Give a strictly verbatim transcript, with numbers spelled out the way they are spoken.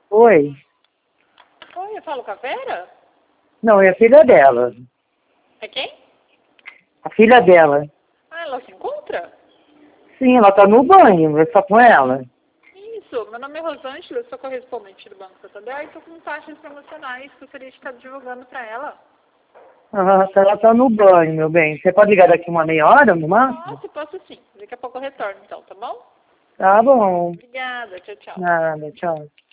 Oi. Oi, eu falo com a Vera? Não, é a filha dela. É quem? A filha dela. Ah, ela se encontra? Sim, ela tá no banho, é só com ela. Isso, meu nome é Rosângela, eu sou correspondente do Banco Santander e estou com taxas promocionais, gostaria de estar divulgando para ela. Ah, ela tá no banho, meu bem. Você pode ligar daqui uma meia hora, no máximo? Posso, posso sim. Daqui a pouco eu retorno então, tá bom? Tá bom. Obrigada, tchau, tchau. Nada, tchau.